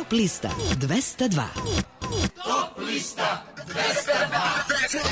Top lista 202. Top lista 202.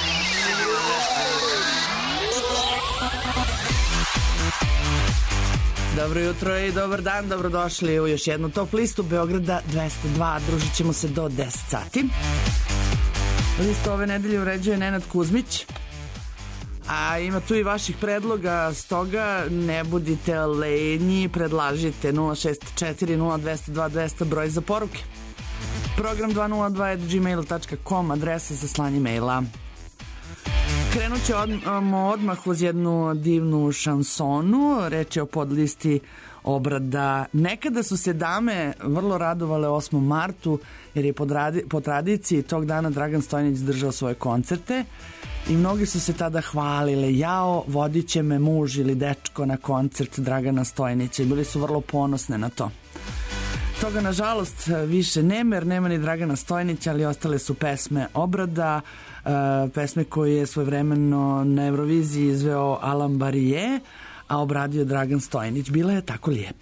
Dobro jutro i dobar dan, dobrodošli u još jednu Top listu Beograda 202. Družit ćemo se do 10 sati. Listu ove nedelje uređuje Nenad Kuzmić. A ima tu i vaših predloga, stoga ne budite lenji, predlažite 064-0202-200 broj za poruke. Program 202@gmail.com, adresa za slanje maila. Krenut ćemo odmah uz jednu divnu šansonu. Reč je o podlisti obrada. Nekada su se dame vrlo radovale 8. martu, jer je po tradiciji tog dana Dragan Stojnić držao svoje koncerte i mnogi su se tada hvalile: jao, vodit će me muž ili dečko na koncert Dragana Stojnića, i bili su vrlo ponosne na to. Toga nažalost više nema, jer nema ni Dragana Stojnića, ali ostale su pesme obrada, pesme koje je svojevremeno na Euroviziji izveo Alan Barije, a obradio Dragan Stojnić. Bila je tako lijepa.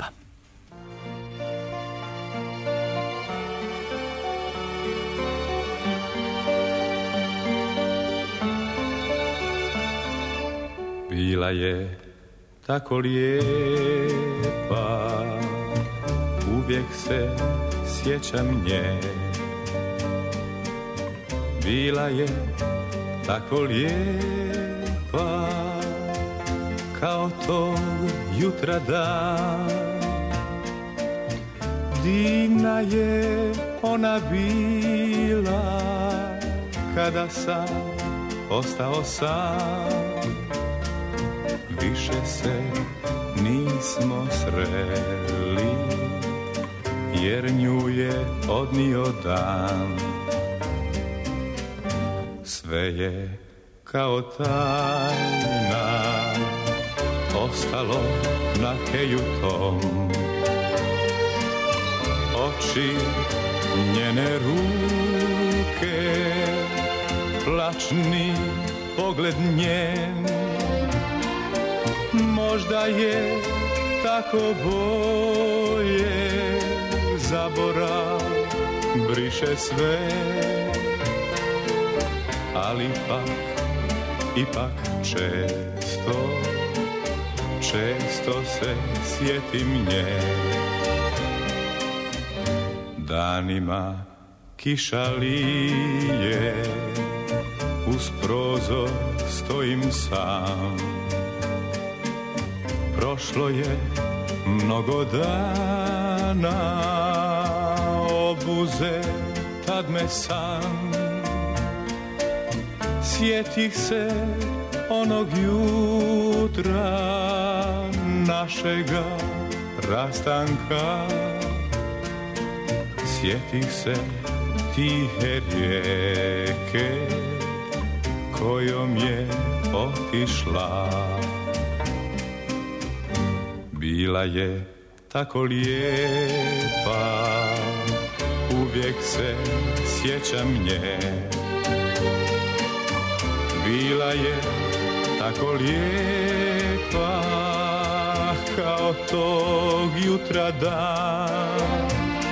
Bila je tako lijepa, uvijek se sjećam nje. Bila je tako lijepa, kao tog jutra dan. Divna je ona bila, kada sam ostao sam. Više se nismo sreli, jer nju je odnio dan. Sve je kao tajna ostalo na keju tom. Oči, njene ruke, plačni pogled njen. Možda je tako bolje, zaborav briše sve, ali ipak često se sjetim nje. Danima kiša lije, uz prozor stojim sam. Prošlo je mnogo dana, obuze tad me san. Sjetih se onog jutra, našega rastanka. Sjetih se tihe rijeke, kojom je otišla. Bila je tako lijepa, uvijek se sjećam nje. Bila je tako lijepa, kao tog jutra dan.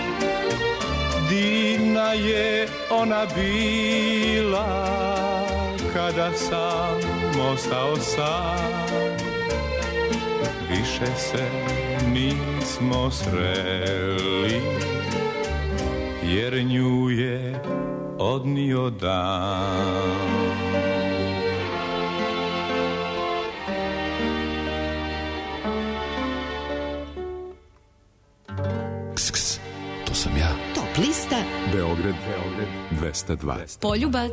Divna je ona bila, kada sam ostao sam. Više se nismo sreli, jer nju je odnio dan. Ks, to sam ja. Top lista Beograd 202. Poljubac.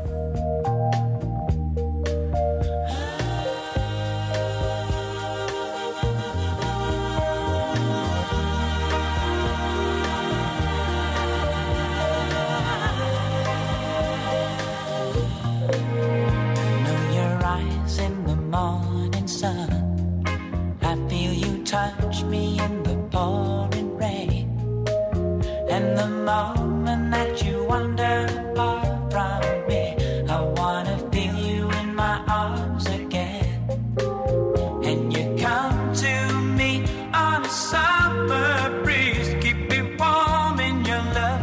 Touch me in the pouring rain, and the moment that you wander apart from me, I wanna feel you in my arms again. And you come to me on a summer breeze, keep me warm in your love.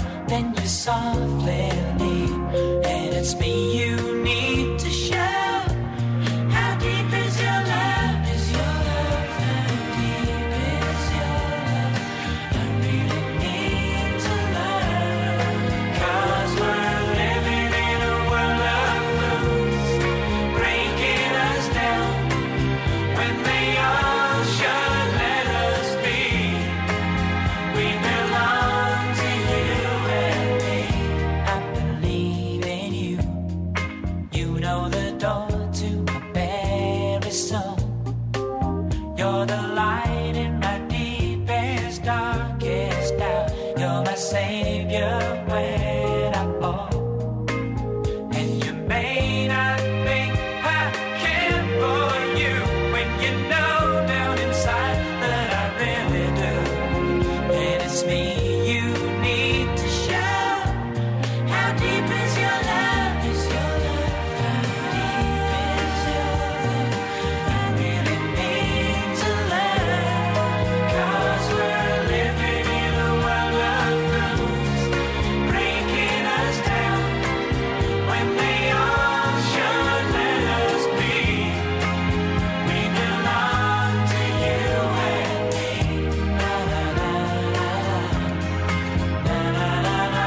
my savior when I fall. And you may not think I care for you when you know down inside that I really do. And it's me you need to show. How deep is your love? Is your love? How deep is your love? I really need to learn. 'Cause we're living in a world of fools, breaking us down when they all should let us be. We belong to you and me. Na na na na na na na na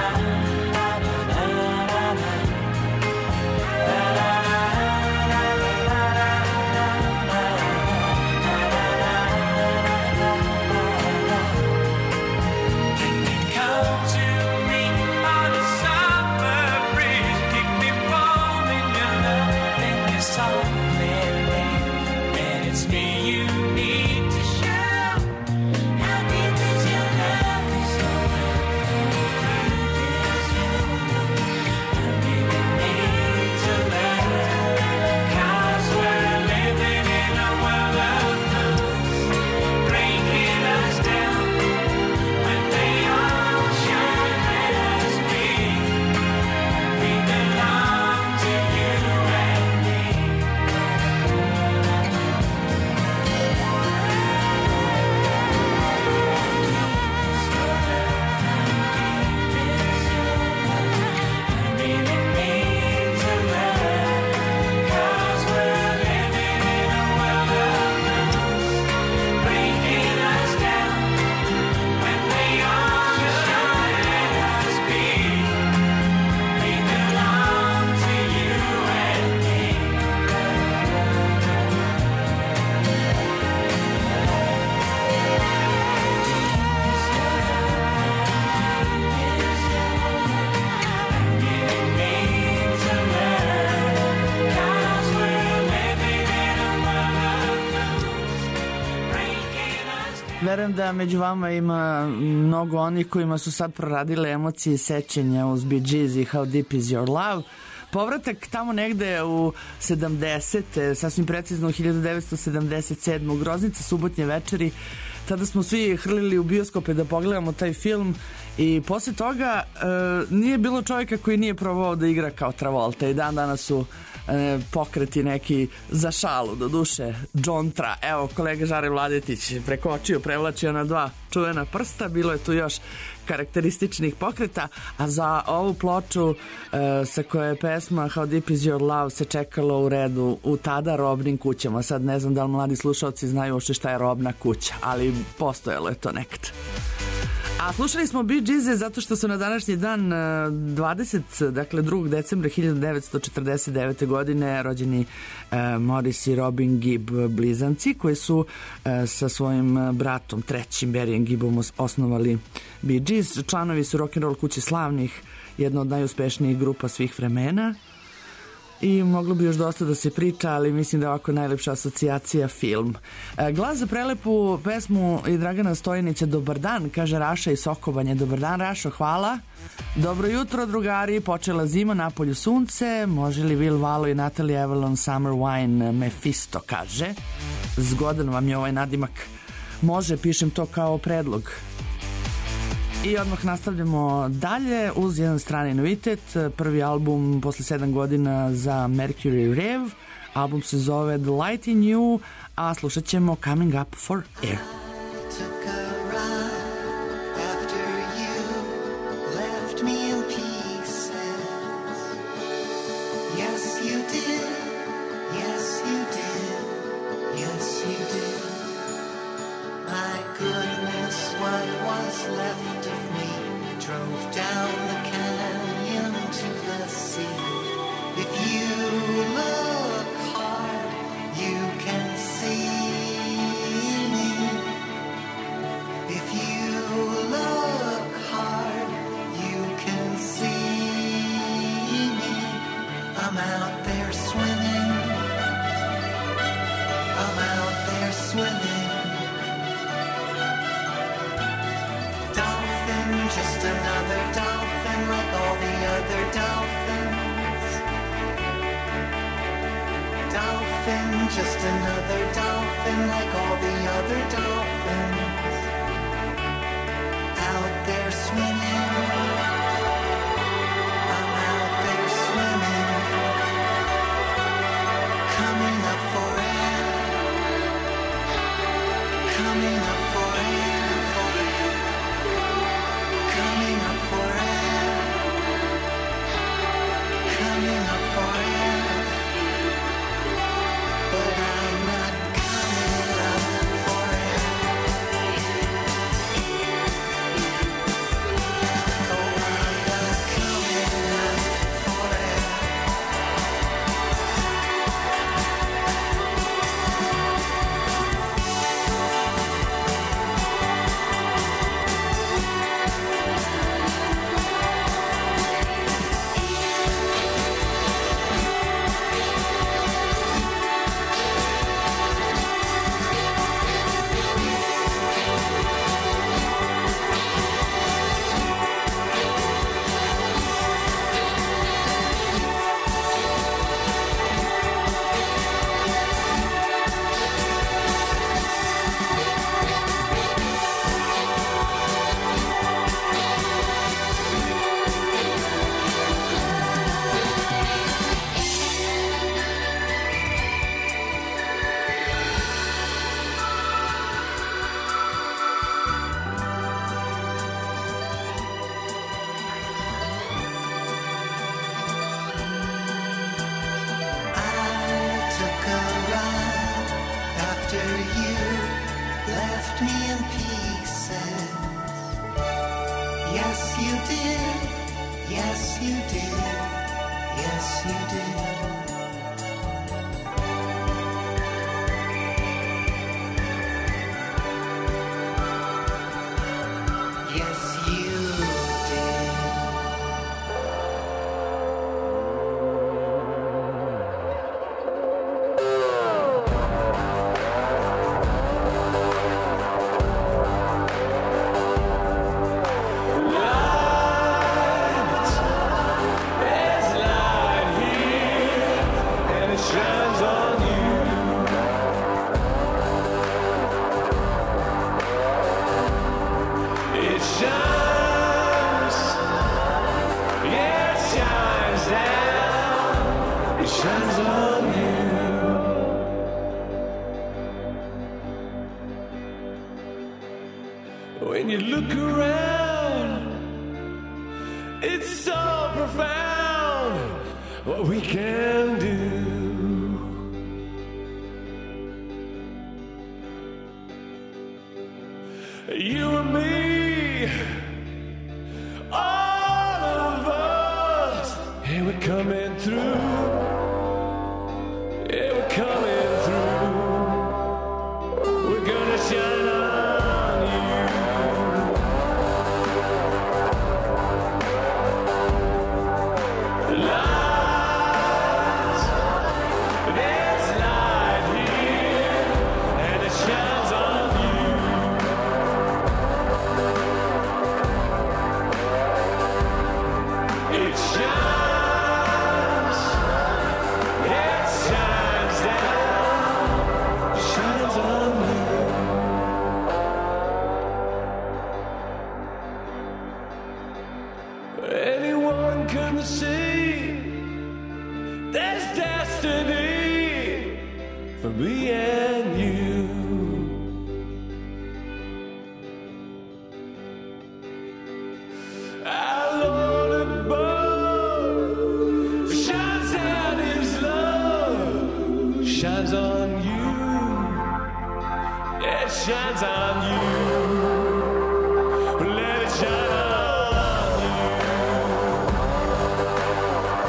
na na. Come to me on a summer breeze, keep me warm in your love, then you softly leave. And it's me you need to show. How deep is your love? Is your love? How deep is your love? I really need to learn. 'Cause we're living in a world of fools, breaking us down when they all should let us be. We belong to you and me. I really need to learn. 'Cause we're living in a world of fools, breaking us down when they all should let us be. We belong to you and me. I really need to learn. 'Cause we're living in a world of fools, breaking us down. Verujem da među vama ima mnogo onih kojima su sad proradile emocije i sećenja uz Bee Gees i How Deep Is Your Love. Povratak tamo negde u 70. sasvim precizno u 1977. Groznice subotnje večeri. Tada smo svi hrlili u bioskope da pogledamo taj film i posle toga nije bilo čovjeka koji nije probao da igra kao Travolta i dan danas su pokreti neki za šalu, do duše džontra. Evo, kolega Žare Vladetić prekočio, prevlačio na dva čuvena prsta, bilo je tu još karakterističnih pokreta, a za ovu ploču sa koje je pesma How Deep Is Your Love se čekalo u redu u tada robnim kućama. Sad ne znam da li mladi slušalci znaju uopšte šta je robna kuća, ali postojalo je to nekad. A slušali smo Bee Gees zato što su na današnji dan 2. decembra 1949. godine rođeni Morris i Robin Gibb, blizanci koji su sa svojim bratom trećim Barryjem Gibbom osnovali Bee Gees. Članovi su rock'n'roll kuće slavnih, jedna od najuspešnijih grupa svih vremena. I moglo bi još dosta da se priča, ali mislim da je ovako najlepša asocijacija film. Glas za prelepu pesmu i Dragana Stojnića Dobar dan, kaže Raša i Sokobanje. Dobar dan Rašo, hvala. Dobro jutro drugari, počela zima, napolju sunce, može li Will Valo i Natalie Avalon Summer Wine Mephisto, kaže. Zgodan vam je ovaj nadimak. Može, pišem to kao predlog. I odmah nastavljamo dalje uz jedan strani novitet. Prvi album posle 7 godina za Mercury Rev. Album se zove The Light in You, a slušat ćemo Coming Up for Air. Just a another dolphin like all the other dolphins. Dolphin, just another dolphin like all the other dolphins. Out there swimming, I'm out there swimming, coming up for air, coming up for air, coming up for air, coming up for air, but I'm not coming up for air. Oh, I'm not coming up for air. When you look around, it's so profound what we can do. You and me, all of us, and we're coming through. Yeah, we're coming through. We're gonna shine on you. Light, there's light here, and it shines on you. It shines, it shines down, shines on you. Anyone can see there's destiny for me and you. Our Lord above shines out His love, shines on you. It shines on you. Let it shine on you.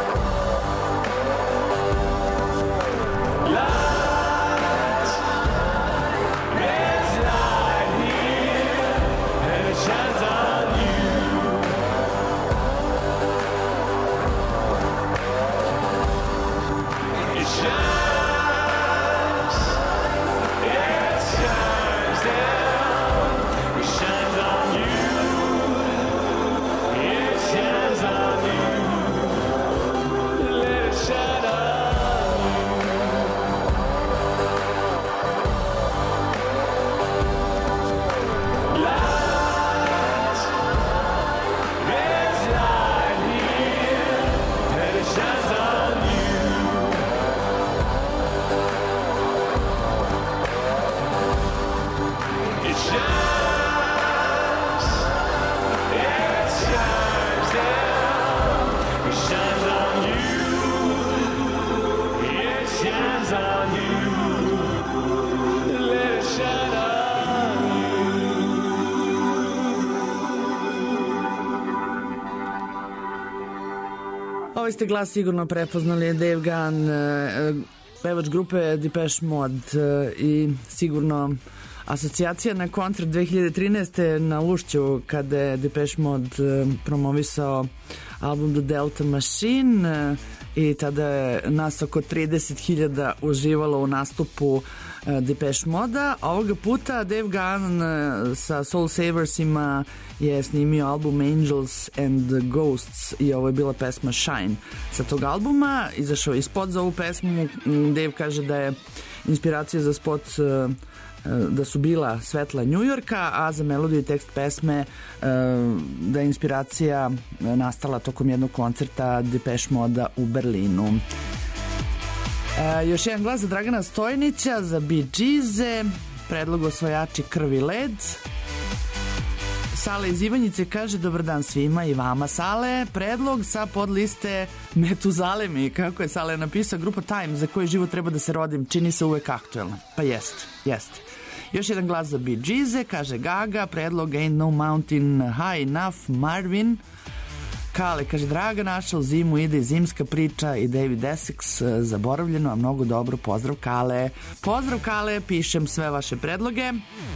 Light, Ovaj ste glas sigurno prepoznali, Dave Gahan, pevač grupe Depeche Mode, i sigurno asocijacija na koncert 2013. na Ušću kada je Depeche Mode promovisao album The Delta Machine i tada je nas oko 30.000 uživalo u nastupu Depeche Moda. Ovoga puta Dave Gahan sa Soul Saversima je snimio album Angels and Ghosts i ovo je bila pesma Shine sa tog albuma. Izašao je spot za ovu pesmu. Dave kaže da je inspiracija za spot da su bila svetla Njujorka, a za melodiju i tekst pesme da je inspiracija nastala tokom jednog koncerta Depeche Moda u Berlinu. Još jedan glas za Dragana Stojnića, za Bee Gees-e, predlog osvajači Krvi led. Sale iz Ivanjice kaže dobar dan svima i vama. Sale, predlog sa podliste Metuzalemi, kako je Sale napisao, grupa Time, za koji život treba da se rodim, čini se uvek aktuelna. Pa jeste. Još jedan glas za Bee Gees-e, kaže Gaga, predlog Ain't No Mountain High Enough, Marvin. Kale, kaže Draga, naša u zimu ide i zimska priča i David Essex, zaboravljeno, a mnogo dobro, pozdrav Kale. Pozdrav Kale, pišem sve vaše predloge.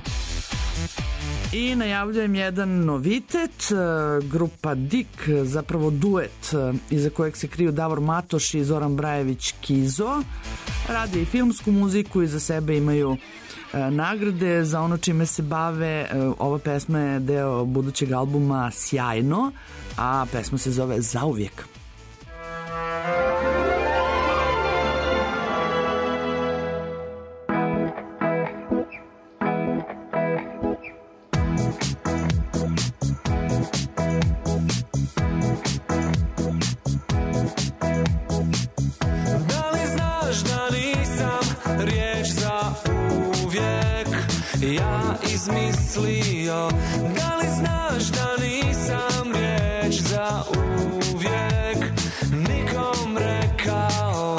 I najavljujem jedan novitet, grupa Dik, zapravo duet iza kojeg se kriju Davor Matoš i Zoran Brajević Kizo. Rade i filmsku muziku, iza sebe imaju nagrade za ono čime se bave. Ova pesma je deo budućeg albuma Sjajno, a pesma se zove Zauvijek. Izmislio, da li znaš da nisam riječ za uvijek nikom rekao,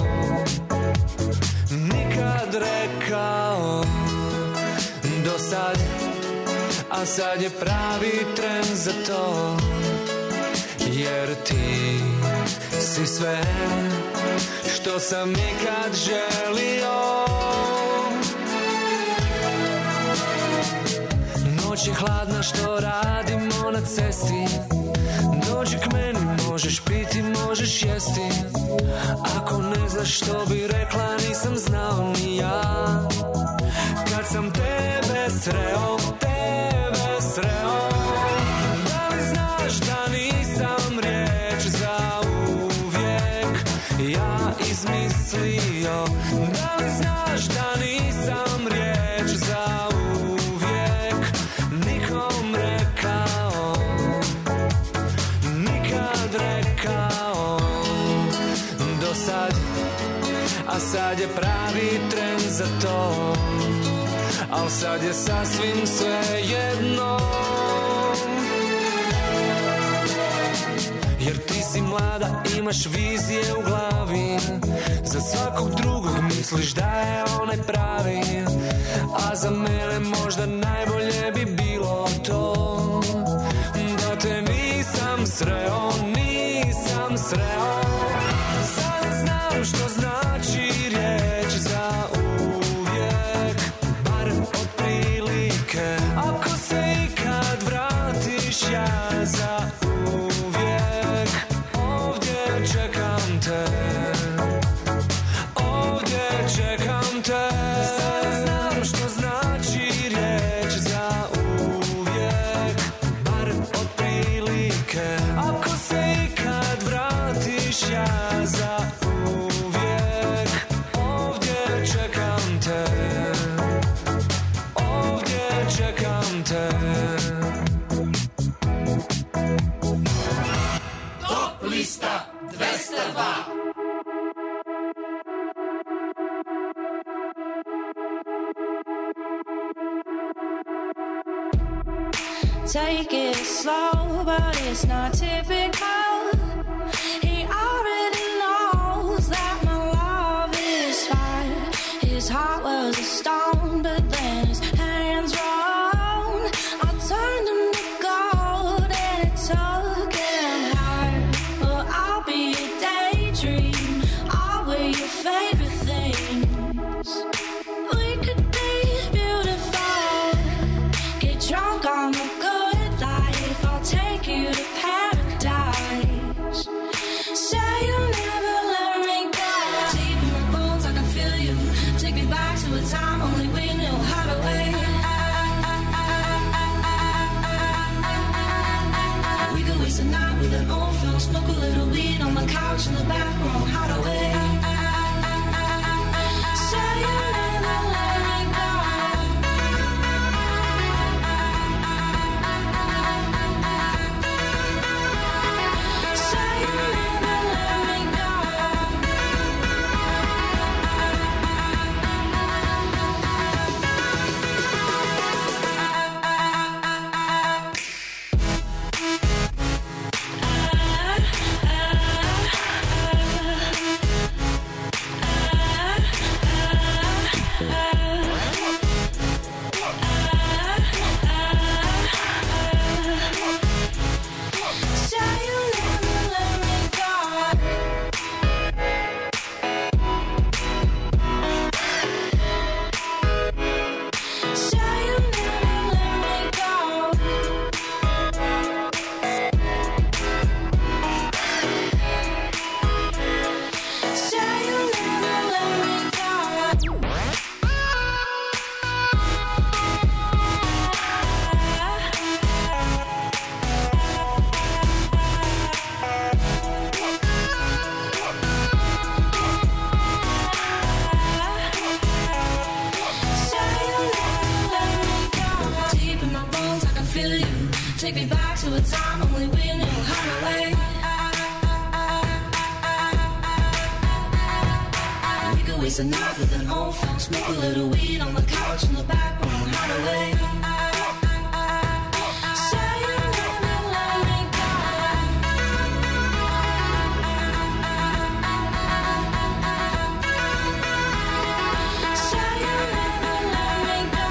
nikad rekao do sad, a sad je pravi tren za to, jer ti si sve što sam ikad želio. Noć je hladna, što radimo na cesti, dođi k meni, možeš piti, možeš jesti. Ako ne znaš što bi rekla, nisam znao ni ja. Kad sam tebe sreo, da li znaš da nisam riječ za uvijek ja izmislio, da li znaš da nisam riječ za uvijek nikom rekao, nikad rekao do sad, a sad je pravi tren za to, al sad je sasvim svejedno, jer ti si mlada, imaš vizije u glavi, za svakog drugog misliš da je onaj pravi, a za mene možda najbolje bi bilo to, da te nisam sreo, sad znam što znači riječ za uvijek, bar otprilike, ako se ikad vratiš ja za uvijek, ovdje čekam te, sad znam što znači riječ za uvijek, bar otprilike, ako se ikad vratiš ja za uvijek, ovdje čekam te, ovdje čekam te. Top lista 202. Take it slow, but it's not typical. He already knows that my love is fire. His heart was a stone, but then his hands rolled. I turned him to gold and it took him higher. Well, I'll be a day an old film, smoke a little weed on the couch in the back room, hide away. Say you never let me go. Say you never let me go. Take me back to a time only we knew how to wait. We could waste a night with an old film, smoke a little weed on the couch in the back room, hide away. Say you never let me go. Say you never let me go.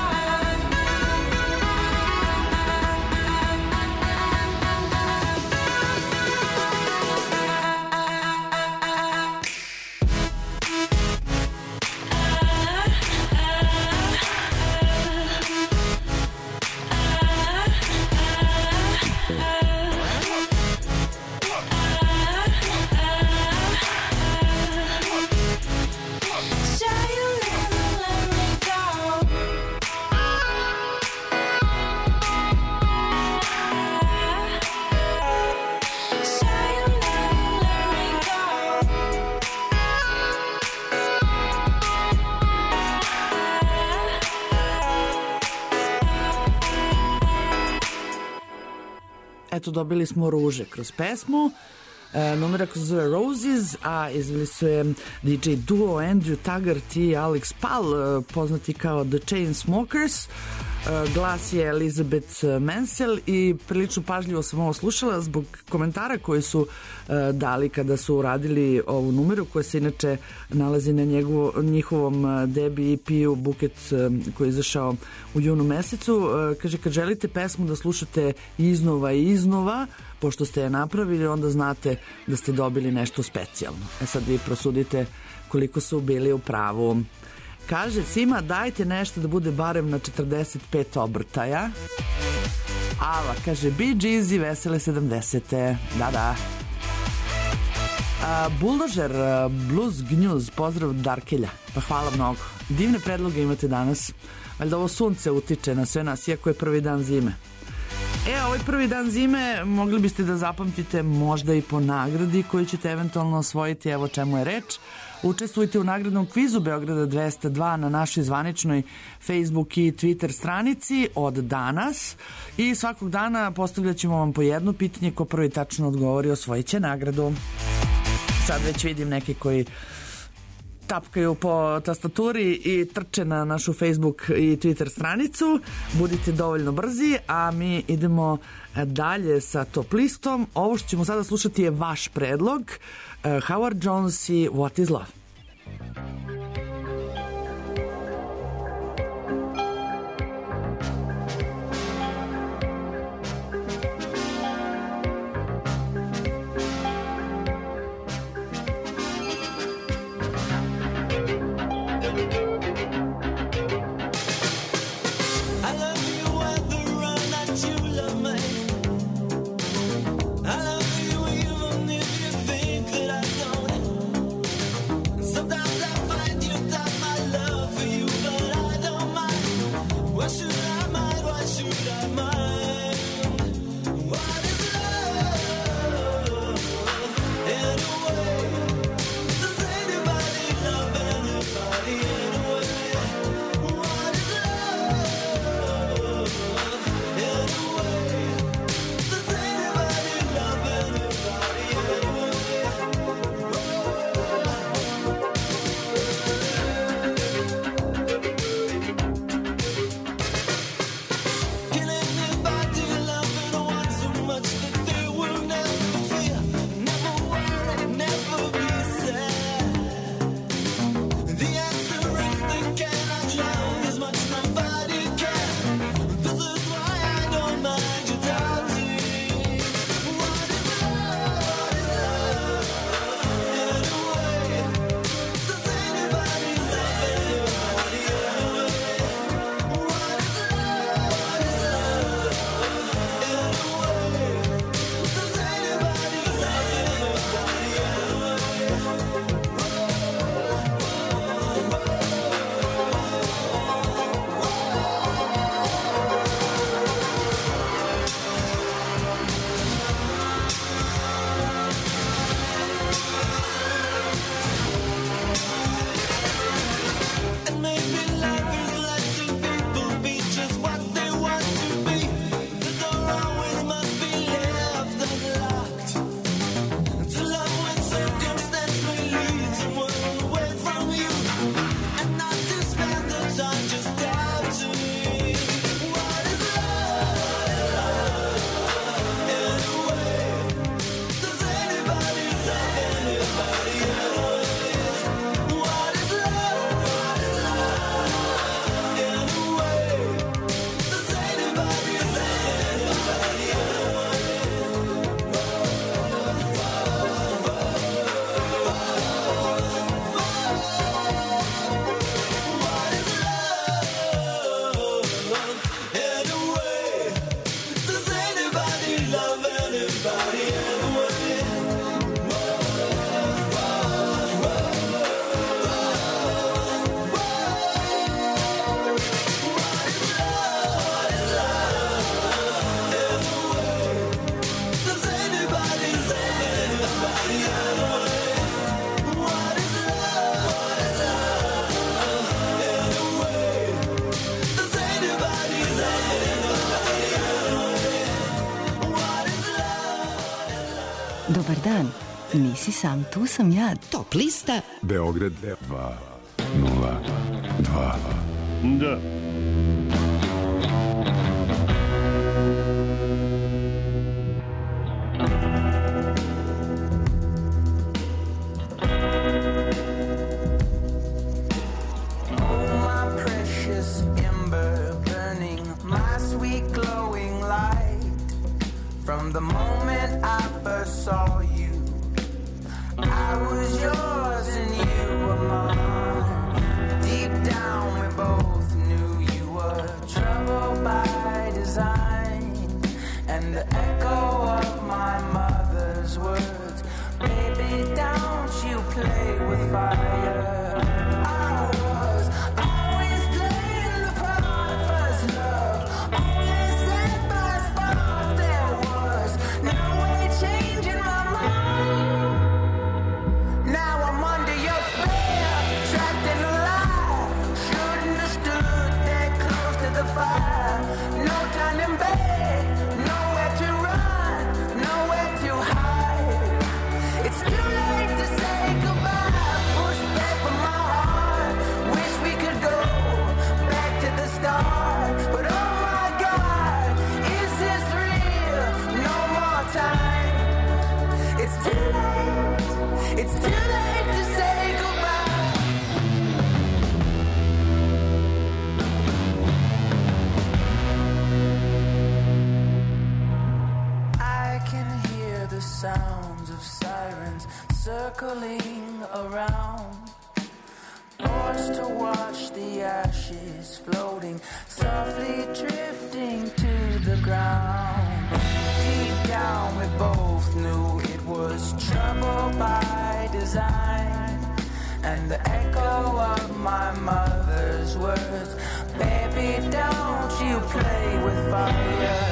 Eto, dobili smo Ruže kroz pesmu. Numera koja se zove Roses, a izveli su je DJ duo Andrew Taggart i Alex Pal, poznati kao The Chainsmokers. Glas je Elizabeth Mansell i prilično pažljivo sam ovo slušala zbog komentara koji su dali kada su uradili ovu numeru koja se inače nalazi na njihovom debi EP-u Buket koji je izašao u junu mesecu. Kaže, kad želite pesmu da slušate iznova i iznova, pošto ste je napravili, onda znate da ste dobili nešto specijalno. Sad vi prosudite koliko su bili u pravu. Kaže, Cima, dajte nešto da bude barem na 45 obrtaja. Ava, kaže, Bee Gees i vesele 70. Da. Buldožer, Blues Gnjuz, pozdrav Darkelja. Pa hvala mnogo. Divne predloge imate danas. Valjda ovo sunce utiče na sve nas, iako je prvi dan zime. Ovaj prvi dan zime mogli biste da zapamtite možda i po nagradi koju ćete eventualno osvojiti, evo čemu je reč. Učestvujte u nagradnom kvizu Beograda 202 na našoj zvaničnoj Facebook i Twitter stranici od danas i svakog dana postavljat ćemo vam po jedno pitanje, ko prvi tačno odgovori osvojit će nagradu. Sad već vidim neki koji tapkaju po tastaturi i trče na našu Facebook i Twitter stranicu. Budite dovoljno brzi, a mi idemo dalje sa top listom. Ovo što ćemo sada slušati je vaš predlog. Howard Jones i What is Love. Dobar dan, nisi sam, tu sam ja. Top lista Beograd 202. Da. From the moment I first saw you, I was yours and you were mine. Deep down we both knew you were trouble by design. And the echo of my mother's words, baby, don't you play with fire. Circling around, forced to watch the ashes floating, softly drifting to the ground. Deep down we both knew it was trouble by design. And the echo of my mother's words, baby, don't you play with fire.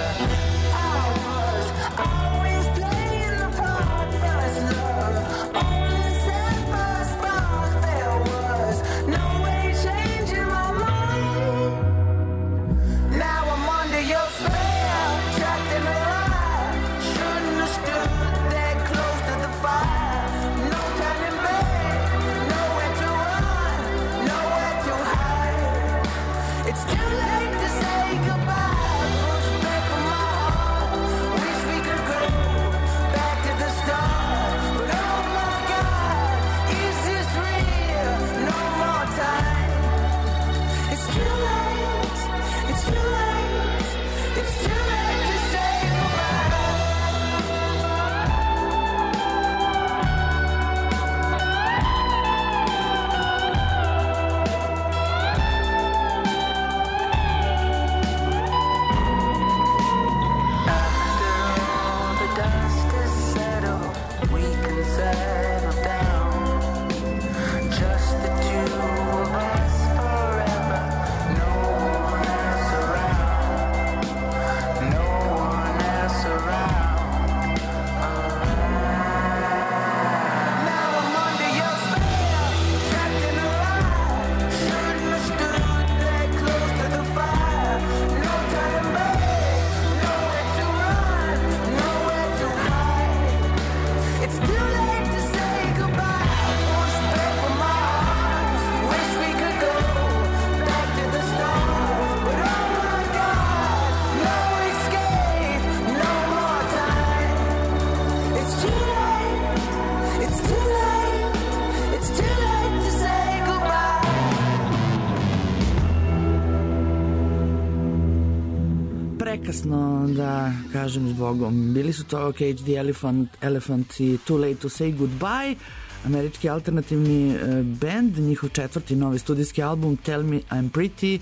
Prekasno da kažem zbogom. Bili su to Cage the Elephant i Too Late to Say Goodbye, američki alternativni band, njihov četvrti novi studijski album Tell Me I'm Pretty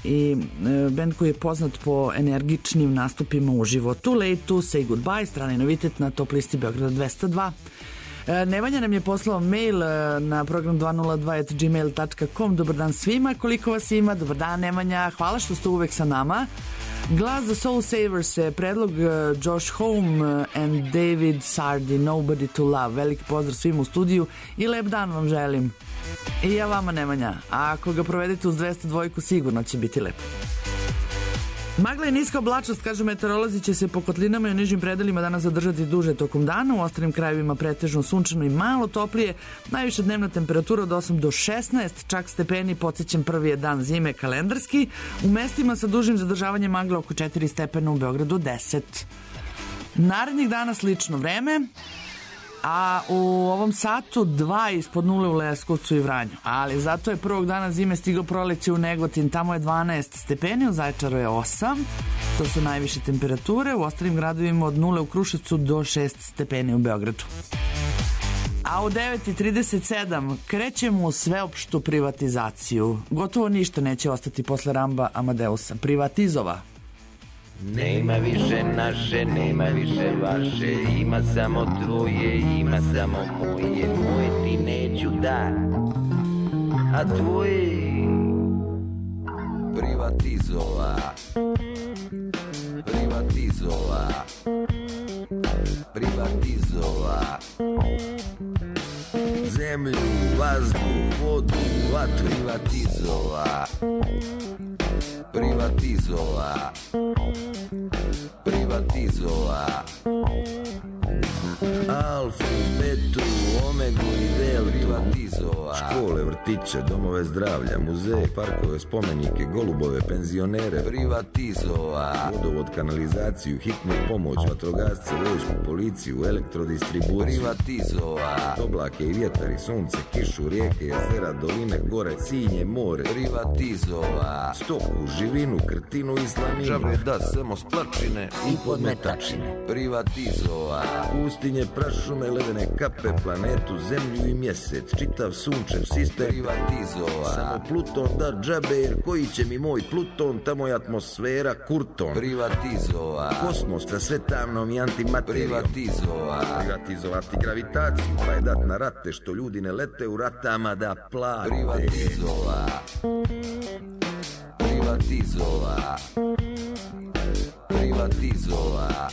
i band koji je poznat po energičnim nastupima uživo. Too Late to Say Goodbye, strani novitet na top listi Beograda 202. Nevanja nam je poslao mail na program 202@gmail.com. Dobar dan svima, koliko vas ima? Dobar dan Nemanja, hvala što ste uvek sa nama. Glas za Soul Savers je predlog Josh Home and David Sardi, Nobody to Love. Veliki pozdrav svima u studiju i lep dan vam želim. I ja vama Nemanja, a ako ga provedete uz 202 sigurno će biti lepo. Magla i niska oblačnost, kažu meteorolozi, će se po kotlinama i u nižim predelima danas zadržati duže tokom dana, u ostalim krajevima pretežno sunčano i malo toplije, najviša dnevna temperatura od 8 do 16, čak stepeni, podsjećam, prvi je dan zime kalendarski, u mestima sa dužim zadržavanjem magle oko 4 stepena, u Beogradu 10. Narednih dana slično vreme, a u ovom satu 2 ispod nule u Leskovcu i Vranju. Ali zato je prvog dana zime stiglo proleće u Negotin, tamo je 12 stepeni, u Zaječaru je 8, to su najviše temperature, u ostalim gradovima od nule u Kruševcu do 6 stepeni u Beogradu. A u 9:37 krećemo u sveopštu privatizaciju. Gotovo ništa neće ostati posle Ramba Amadeusa. Privatizova. Nema više naše, nema više vaše, ima samo tvoje, ima samo moje, moje ti neću da, a tvoje privatizova, privatizova, privatizova, zemlju, vazduh, vodu, vatru, privatizova, privatizova, privatizova, alfu, betu, omegu i del, privatizova, škole, vrtiće, domove zdravlja, muzeje, parkove, spomenike, golubove, penzionere, privatizova, vodovod, kanalizaciju, hitnu pomoć, vatrogasce, vojsku, policiju, elektrodistribuciju, privatizova, oblake i vjetar i sunce, kišu, rijeke, jezera, doline, gore, sinje, more, privatizova, stoku, živinu, krtinu i slaninu, džabe da samo splačine i podmetačine, privatizova, pustinje, prašume, ledene kape, planetu, zemlju i mjesec, čitav sunčev sistem, privatizova, samo Pluton da džabe, jer koji će mi moj Pluton, tamo je atmosfera kurton, privatizova, kosmos sa sve tamnom i antimaterijom, privatizova, privatizovati gravitaciju, pa je dat na rate što ljudi ne lete u ratama da plate, privatizova, privatizova, privatizova,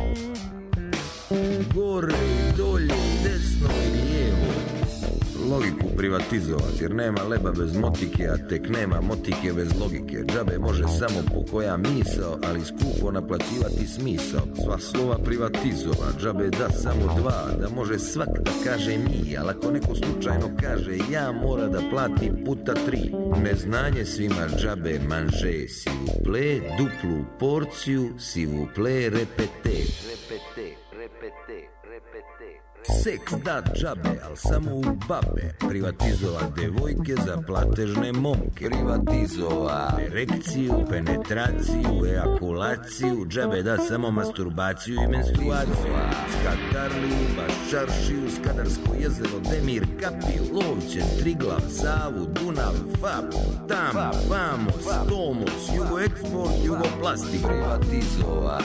gore i dolje, desno i lijevo, logiku privatizovati, jer nema leba bez motike, a tek nema motike bez logike, džabe može samo po koja misao, ali skupo naplaćivati smisao, sva slova privatizova, džabe da samo dva, da može svak da kaže mi, ali ako neko slučajno kaže ja, mora da plati puta 3, neznanje svima džabe manže, si vous plaît, duplu porciju, si vous plaît, repete, repete, repete, repete. Seks da džabe, al samo u babe, privatizova devojke za platežne momke, privatizova erekciju, penetraciju, ejakulaciju, džabe da samo masturbaciju i menstruaciju, Skadarliju, Baščaršiju, Skadarsko jezero, Demir, Kapiju, Lovće, Triglav, Savu, Dunav, Fab, Tam, Famos, Tomos, Jugoeksport, Jugoplastik, privatizova,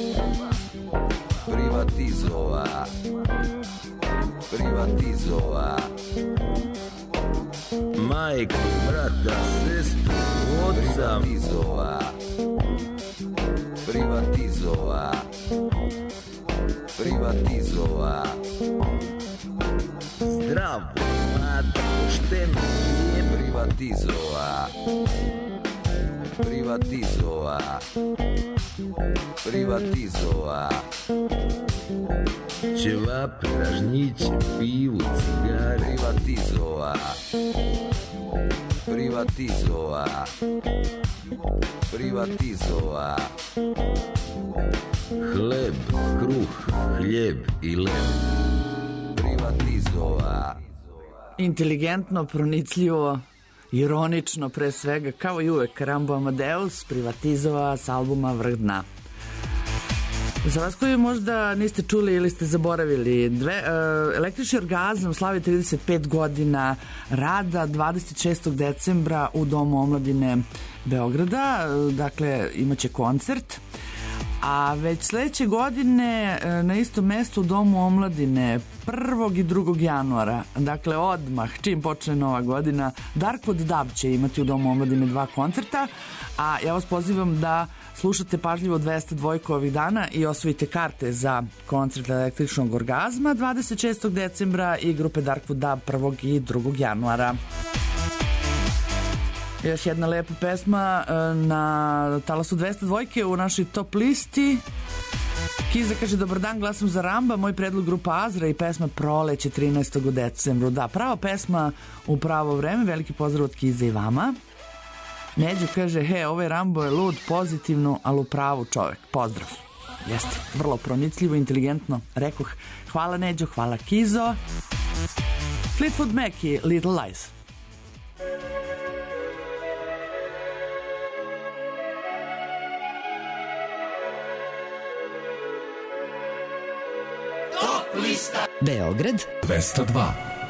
privatizova, privatizova, majku, brata, sestru, oca, privatizova, privatizova, privatizova, zdravo, mlada, pošteno, privatizova, privatizova, privatizova, ćevape, ražnjiće, pivu, cigare, privatizova, privatizova, privatizova, hleb, kruh, hljeb i leb, privatizova. Inteligentno, pronicljivo, ironično pre svega, kao i uvek, Rambo Amadeus, privatizova s albuma Vrh dna. Za vas koji možda niste čuli ili ste zaboravili, Električni orgazam slavi 35 godina rada 26. decembra u Domu omladine Beograda, dakle imaće koncert, a već sledeće godine na istom mestu u Domu omladine 1. i 2. januara, dakle odmah čim počne nova godina, Darko Dab će imati u Domu omladine 2 koncerta, a ja vas pozivam da slušate pažljivo 202 ovih dana i osvojite karte za koncert Električnog orgazma 26. decembra i grupe Dark Dab 1. i 2. januara. Još jedna lepa pesma na talasu 202 u našoj top listi. Kiza kaže, dobar dan, glasam za Ramba, moj predlog grupa Azra i pesma Proleće 13. decembru. Da, prava pesma u pravo vreme, veliki pozdrav od Kiza i vama. Neđo kaže, ovaj Rambo je lud, pozitivno, ali u pravu čovek. Pozdrav. Jeste, vrlo pronicljivo, inteligentno, rekoh. Hvala Neđo, hvala Kizo. Fleetwood Mac i Little Lies. Top lista Beograd 202.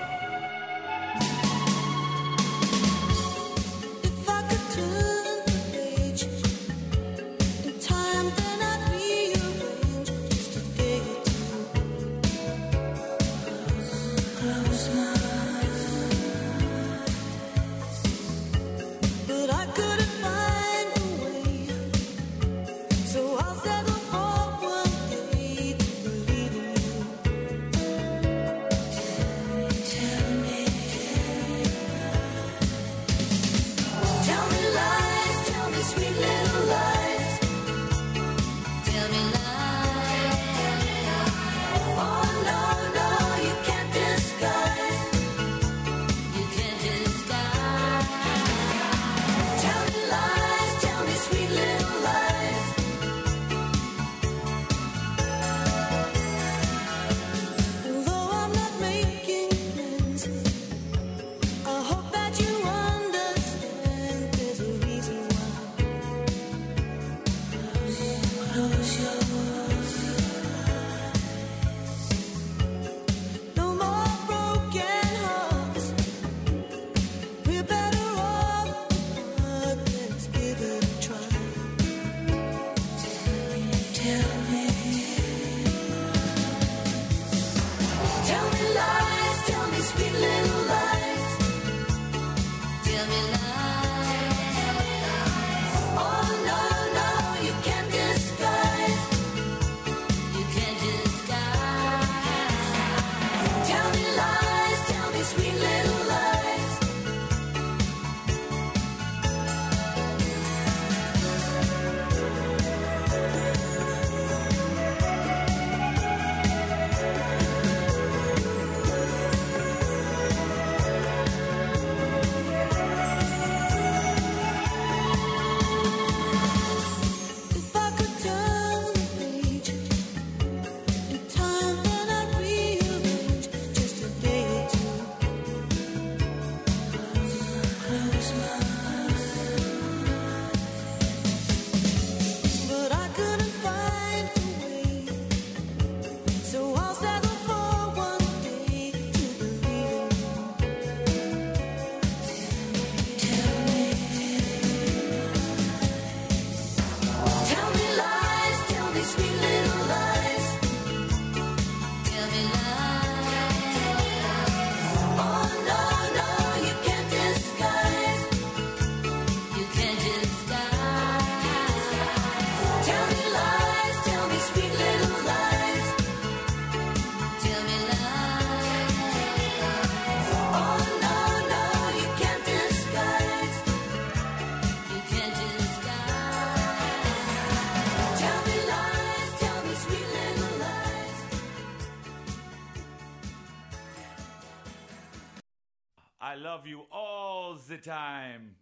I love you all the time.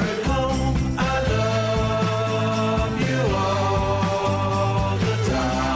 Time.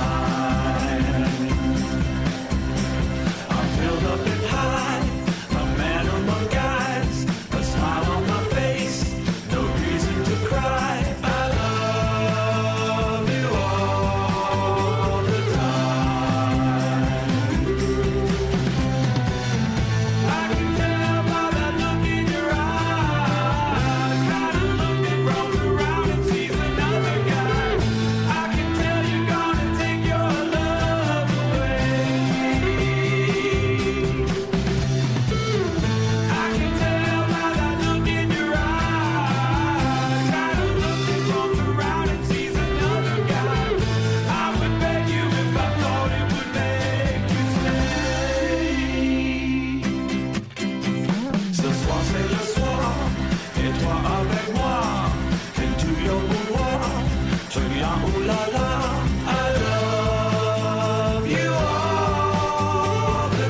avec moi, into your boudoir, très bien, oh là là, I love you all the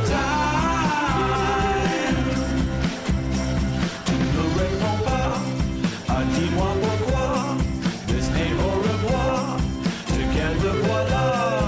time. Tu ne réponds pas, dis-moi pourquoi, this ain't au revoir, together voilà.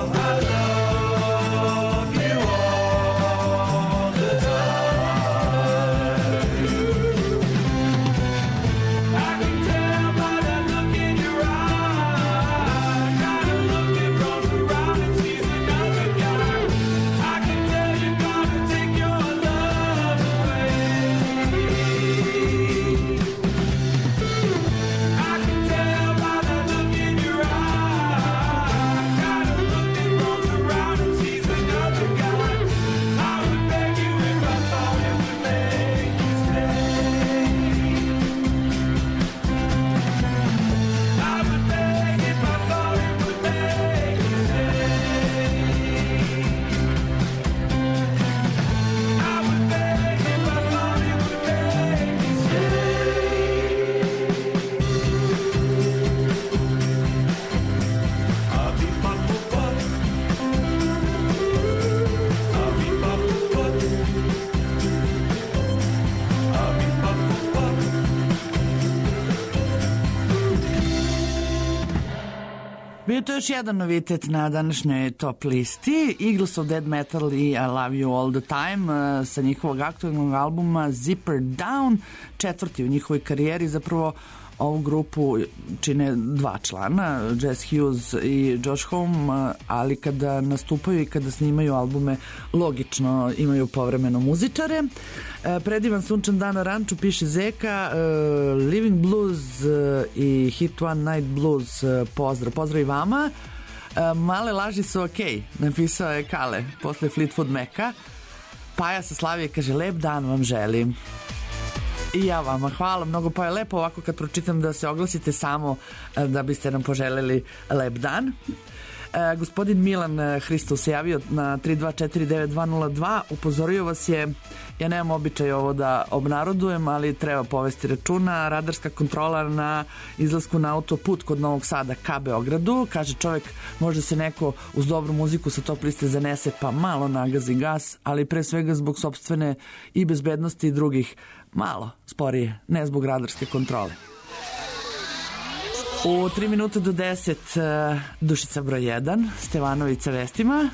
Bio to još jedan novitet na današnjoj top listi. Eagles of Dead Metal i I Love You All The Time sa njihovog aktualnog albuma Zipper Down, četvrti u njihovoj karijeri. Zapravo ovu grupu čine dva člana, Jess Hughes i Josh Homme, ali kada nastupaju i kada snimaju albume logično imaju povremeno muzičare. Predivan sunčan dan na ranču, piše Zeka, Living Blues i Hit One Night Blues, pozdrav i vama. Male laži su okej, napisao je Kale posle Fleetwood Maca. Paja sa Slavije kaže, lep dan vam želim. I ja vama hvala mnogo, pa je lepo ovako kad pročitam da se oglasite samo da biste nam poželjeli lep dan. Gospodin Milan Hristos se javio na 3249202, upozorio vas je, ja nemam običaj ovo da obnarodujem, ali treba povesti računa, radarska kontrola na izlasku na autoput kod Novog Sada ka Beogradu, kaže čovjek, možda se neko uz dobru muziku sa top liste zanese pa malo nagazi gas, ali pre svega zbog sopstvene i bezbednosti drugih malo sporije, ne zbog radarske kontrole. U 3 minuta do 10 Dušica broj 1, Stevanović sa vestima,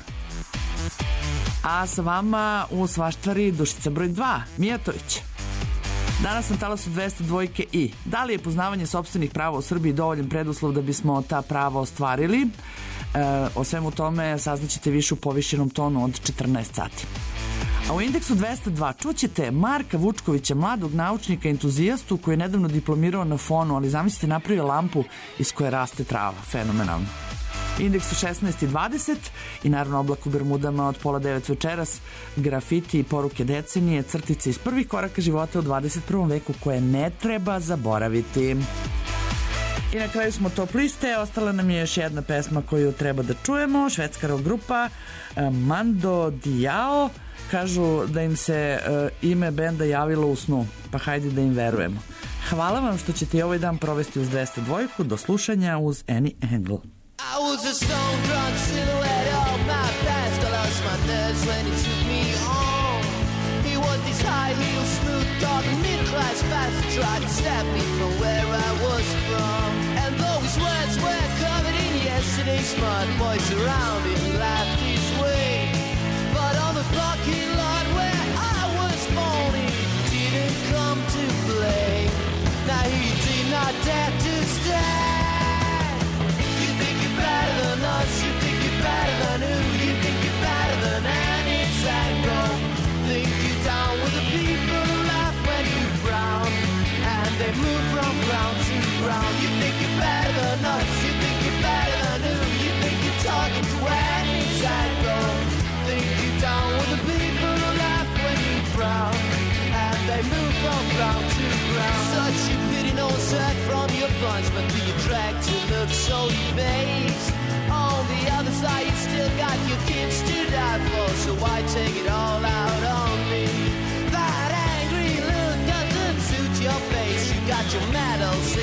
a sa vama u Svaštvari Dušica broj 2, Mijatović. Danas na talasu 202 i da li je poznavanje sopstvenih prava u Srbiji dovoljan preduslov da bismo ta prava ostvarili? O svemu tome saznaćete više u povišenom tonu od 14 sati. A u indeksu 202 čućete Marka Vučkovića, mladog naučnika entuzijastu koji je nedavno diplomirao na fonu, ali zamislite napravio lampu iz koje raste trava. Fenomenalno. Indeksu 16:20 i naravno Oblak u Bermudama od 8:30 večeras, grafiti i poruke decenije, crtice iz prvih koraka života u 21. veku koje ne treba zaboraviti. I na kraju smo top liste, ostala nam je još jedna pesma koju treba da čujemo, švedska rock grupa Mando Diao. Kažu da im se ime benda javilo u snu, pa hajde da im verujemo. Hvala vam što ćete i ovaj dan provesti uz 202, do slušanja uz Any Angle. I was a stone drunk silhouette of my past. I lost my nerves when he took me on. He was this high heel, smooth dog, middle class bastard, tried to stab me from where I was from. And though his words were covered in yesterday's mud, boys around him laughed his way. But on the parking lot where I was born, he didn't come to play. Now he did not dare to stand. You think you're better than us, you think you're better than who? You think you're better than any tango. Think you're down with the people who laugh when you frown, and they move from ground to ground. You think you're better than us, you think you're better than who? You think you're talking to any tango. Think you're down with the people who laugh when you frown, and they move from ground to ground. Such a pity no one's heard from your bunch, but do you drag to look so debased? On the other side you still got your kids to die for, so why take it all out on me? That angry look doesn't suit your face. You got your medals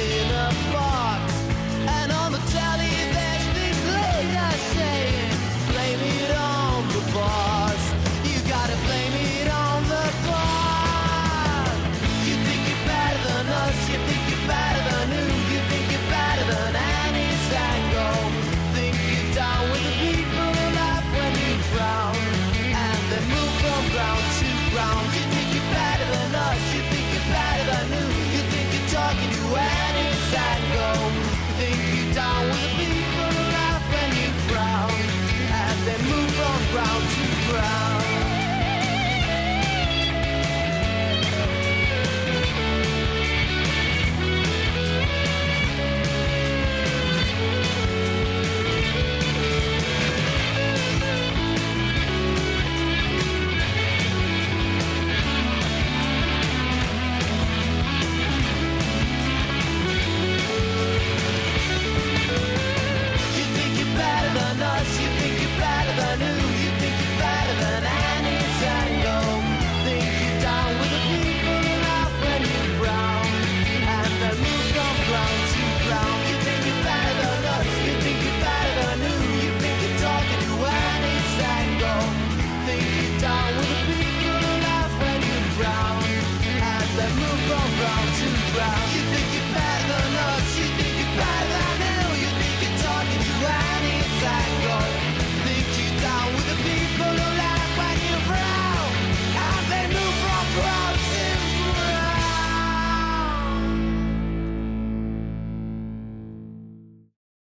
Where does that go? You think you're down with me?